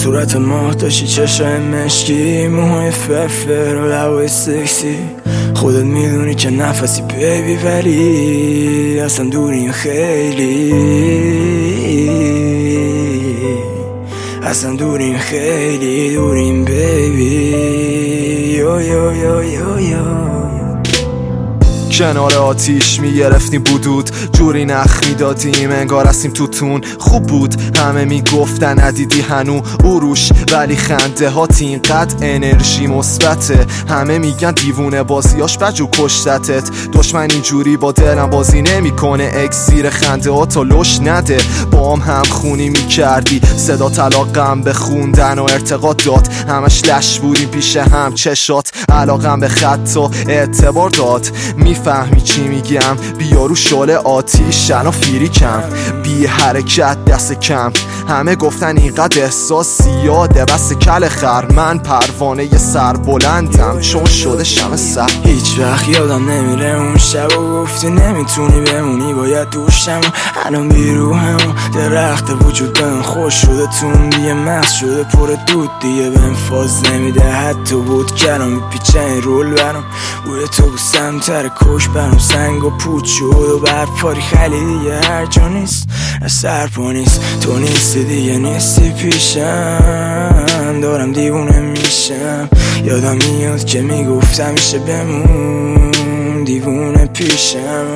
صورت ماه داشتی، چشای مشکی، موهای فرفر و لبای سکسی. خودت میدونی که نفسی بیبی، ولی اصلا دوریم خیلی، اصلا دوریم خیلی، دوریم بیبی. یو یو یو یو یو. کنار آتیش میگرفتیم بودود، جوری نخ میدادیم انگار هستیم توتون. خوب بود همه میگفتن ندیدی هنو اروش، ولی خنده هات اینقدر انرژی مثبته. همه میگن دیوونه بازیاش بجو کشتتت. دشمن اینجوری با دلم بازی نمیکنه، اکسیر خنده هاتو لش نده. با هم خونی میکردی، صدا طلاقم به خوندن و ارتقاد داد. همش لش بودیم پیش هم چشات، علاقم به خط و اعتبار داد. فهمی چی میگم؟ بیا رو شعله آتیش شنا فیری کم، بی حرکت دست کم. همه گفتن اینقدر احساس زیاده، بس کل خر. من پروانه سر بلندم چون شده شمع سر. هیچ وقت یادم نمیره اون شب و گفتی نمیتونی بمونی باید دوشم. الان بیروهم درخت وجودم خوش شده، تون دیگه مغز شده پر دود، دیگه بهم فاز نمیده. حتی بود کردم میپیچه این رول برام، بوده تو بوسم تر کش برام. سنگ و پود شد و برپاری خیلی دیگه هر جا نیست، سر پا نیست. تو نیستی دیگه، نیستی پیشم، دارم دیوونه میشم. یادم میاد که میگفتم میشه بمون، دیوونه پیشم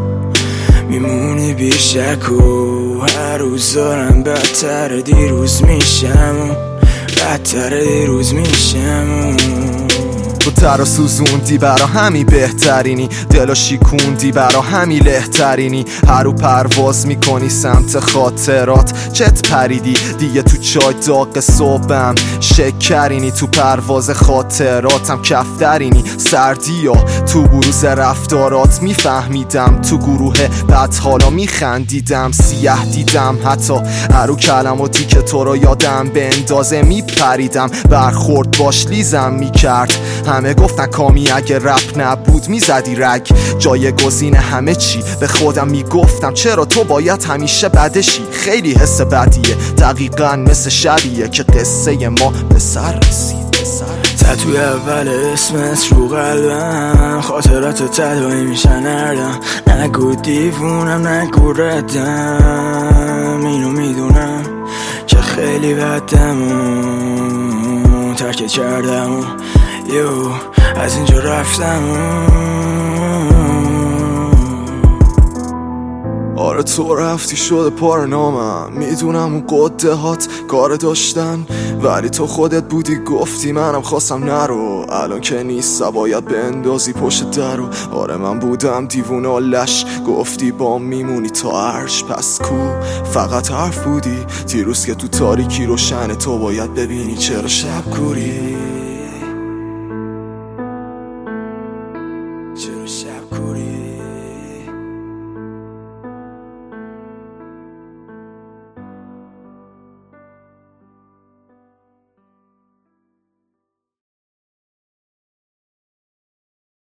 میمونی بیشک و هر روز دارم بدتر دیروز میشم، بدتر دیروز میشم. تو ترا سوزوندی برا همی بهترینی، دلو شیکوندی برا همی لهترینی. هر رو پرواز میکنی سمت خاطرات، چت پریدی دیگه تو چای داغ صبحم. شکرینی تو پرواز خاطراتم، کفترینی سردی یا تو بروز رفتارات. میفهمیدم تو گروه بعد حالا میخندیدم، سیاه دیدم حتی هر رو کلماتی که تو رو یادم به اندازه میپریدم. برخورد باش لیزم میکرد، همه گفتن کامی اگه رپ نبود میزدی رگ جایگزین همه چی. به خودم میگفتم چرا تو باید همیشه بدشی. خیلی حس بدیه، دقیقا مثل شبیه که قصه ما به سر رسید. تتوی اول اسمت رو قلبم، خاطرات تدایی میشن اردم. نگو دیوونم نگو ردم، اینو میدونم که خیلی بدم و ترک کردم و یو از اینجا رفتم. آره تو رفتی شده پارنامم، میدونم اون قده هات کار داشتن، ولی تو خودت بودی گفتی منم خواستم نرو. الان که نیست باید بندازی پشت درو. آره من بودم دیوونه و لش، گفتی با میمونی تا عرش. پس کو فقط حرف بودی دیروز که تو تاریکی روشن تو باید ببینی چرا شب کوری، چرا شب